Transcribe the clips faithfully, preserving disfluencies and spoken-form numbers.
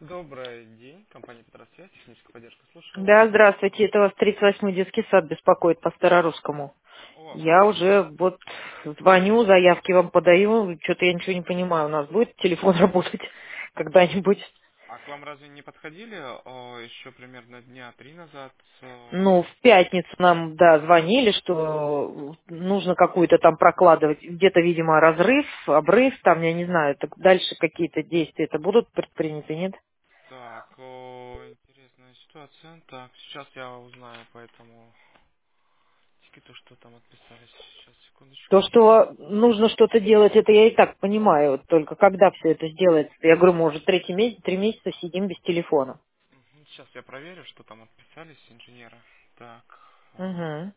Добрый день, компания Петросвязь, техническая поддержка, слушаю вас. Да, здравствуйте. Это вас тридцать восьмой детский сад беспокоит по Старорусскому. О, Я уже вот звоню, заявки вам подаю, что-то я ничего не понимаю. У нас будет телефон работать когда-нибудь? а к вам разве не подходили о, еще примерно дня три назад? о, Ну, в пятницу нам, да, звонили, что нужно какую-то там прокладывать, где-то, видимо, разрыв, обрыв, там, я не знаю, так дальше какие-то действия это будут предприняты, нет? Так, о, интересная ситуация. Так, сейчас я узнаю, поэтому то, что там отписались. Сейчас, То, секундочку. что нужно что-то делать, это я и так понимаю. Вот только когда все это сделается? Я говорю, мы уже третий месяц, три месяца сидим без телефона. Мгм, сейчас я проверю, что там отписались инженера. Так, о, Угу.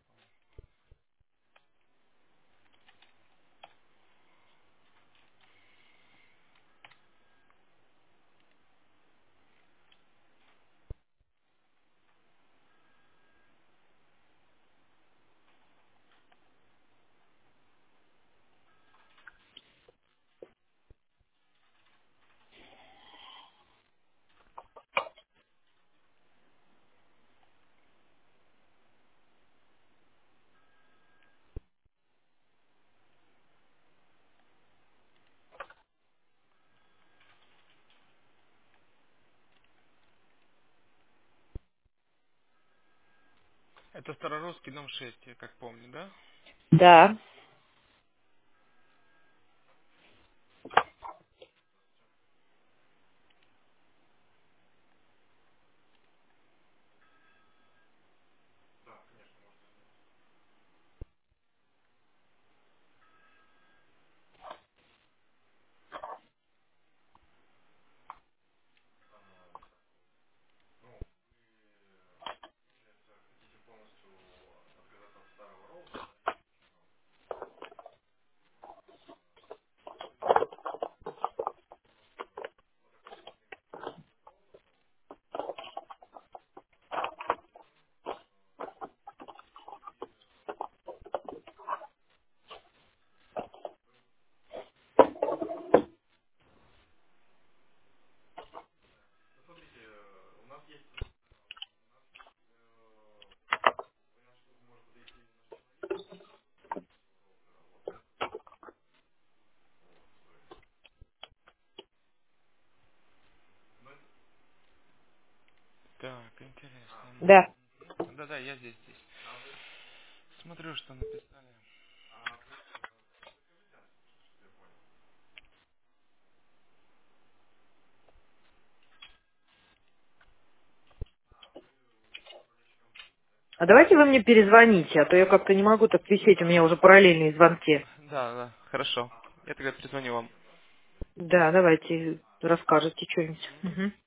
это Старорусский дом шесть, я как помню, да? Да. Так, интересно. Да. Мгм. Да-да, я здесь, здесь. Смотрю, что написали. А давайте вы мне перезвоните, а то я как-то не могу так висеть, у меня уже параллельные звонки. Да, да, хорошо. Я тогда перезвоню вам. Да, давайте расскажете что-нибудь. Мгм.